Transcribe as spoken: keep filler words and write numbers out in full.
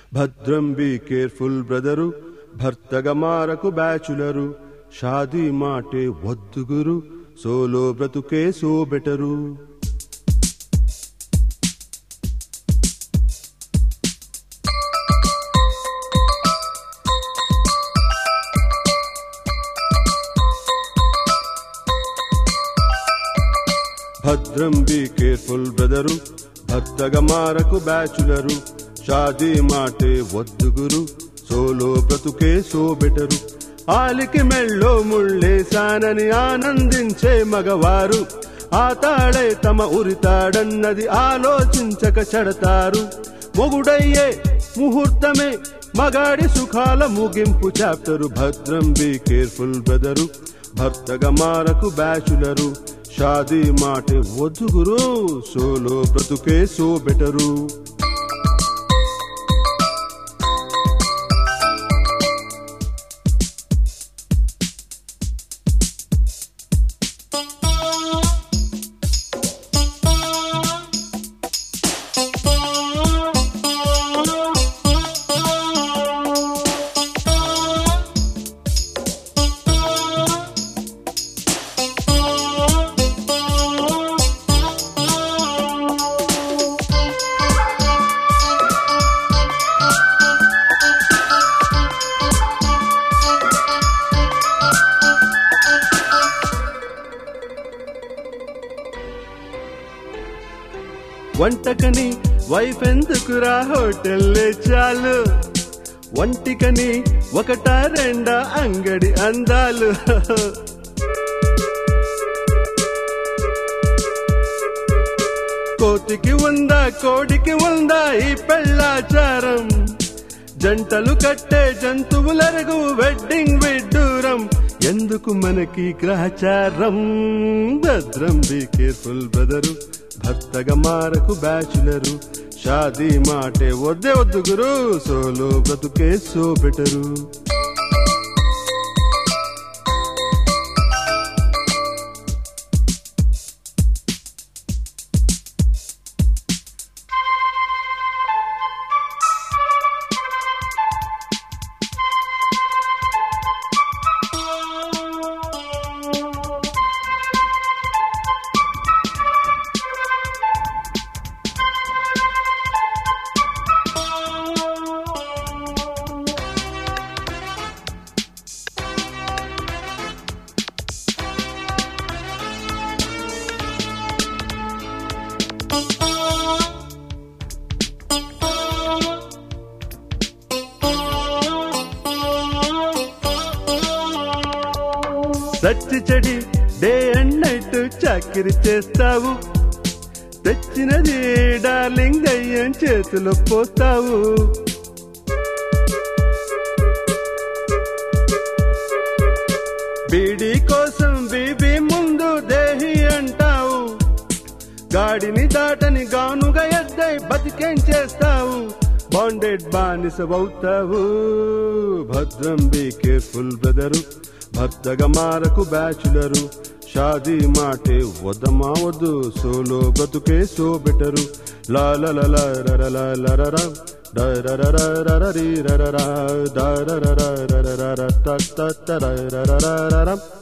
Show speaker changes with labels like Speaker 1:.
Speaker 1: భద్రం be careful brother భర్తగా మారకు బ్యాచులరు షాదీ మాటే వద్దు గురు సోలో బ్రతుకే సో బెటరు భద్రం బీ కేర్ఫుల్ బ్రదరు భర్తగా మారకు బ్యాచులరు షాదీ మాటే వద్దు గురు సోలో బ్రతుకే సో బెటరు ఆలికి మెళ్ళో ముళ్ళేశానని ఆనందించే మగవారు ఆ తాళే తమ ఉరితాడన్నది ఆలోచించక చెడతారు మొగుడయ్యే ముహూర్తమే మగాడి సుఖాల ముగింపు చాప్టరు భద్రం బీ కేర్ఫుల్ బ్రదరు భర్తగా మారకు బ్యాచులరు షాదీ మాటే వద్దు గురు సోలో బ్రతుకే సో బెటరు వంటకని వైఫ్ ఎందుకురా హోటల్లే చాలు వంటికని ఒకటా రెండా అంగడి అందాలు కోతికి ఉందా కోడికి ఉందా ఈ పెళ్ళాచారం జంటలు కట్టే జంతువులరుగు వెడ్డింగ్ విడ్డూరం ఎందుకు మనకి గ్రహచారం భద్రం బీ కేర్ఫుల్ బ్రదరు భర్తగా మారకు బ్యాచులరు షాదీ మాటే వద్దే వద్దు గురు సోలో బ్రతుకే సో బెటరు సచ్చి చెడి డే అండ్ నైట్ చాకిరి చేస్తావు తెచ్చినది డార్లింగ్ దయ్యం చేతిలో పోస్తావు బీడీ కోసం బీబీ ముందు దేహి అంటావు గాడిని దాటని గానుగా ఎద్దై బతికేం చేస్తావు బాండెడ్ బానిసవవుతావు భద్రం బీ కేర్ఫుల్ బ్రదరు భర్తగా మారకు బ్యాచులరు షాదీ మాటే వద్దమా వద్దు సోలో బ్రతుకే సో బెటరు లా లా లా లా ర లా ల ర ర డ ర ర ర ర ర రి ర ర ర ద ర ర ర ర ర ర త త త ర ర ర ర ర